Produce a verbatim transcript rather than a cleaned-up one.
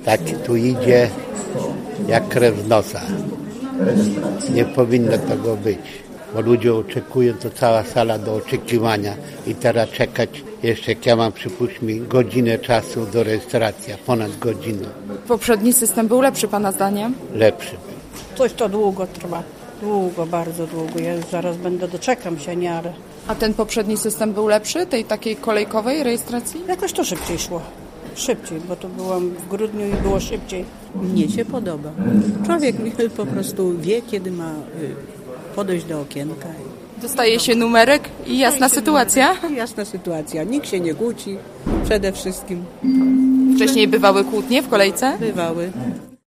Tak tu idzie jak krew z nosa. Nie powinno tego być, bo ludzie oczekują, to cała sala do oczekiwania i teraz czekać jeszcze, jak ja mam, przypuśćmy, godzinę czasu do rejestracji, ponad godzinę. Poprzedni system był lepszy Pana zdaniem? Lepszy. Coś to długo trwa. Długo, bardzo długo. Ja już zaraz będę, doczekam się, nie, ale A ten poprzedni system był lepszy, tej takiej kolejkowej rejestracji? jakoś to szybciej szło. Szybciej, bo to byłam w grudniu i było szybciej. Mnie się podoba. Człowiek po prostu wie, kiedy ma podejść do okienka. Dostaje się numerek i jasna sytuacja? Jasna sytuacja. Nikt się nie kłóci przede wszystkim. Wcześniej bywały kłótnie w kolejce? Bywały.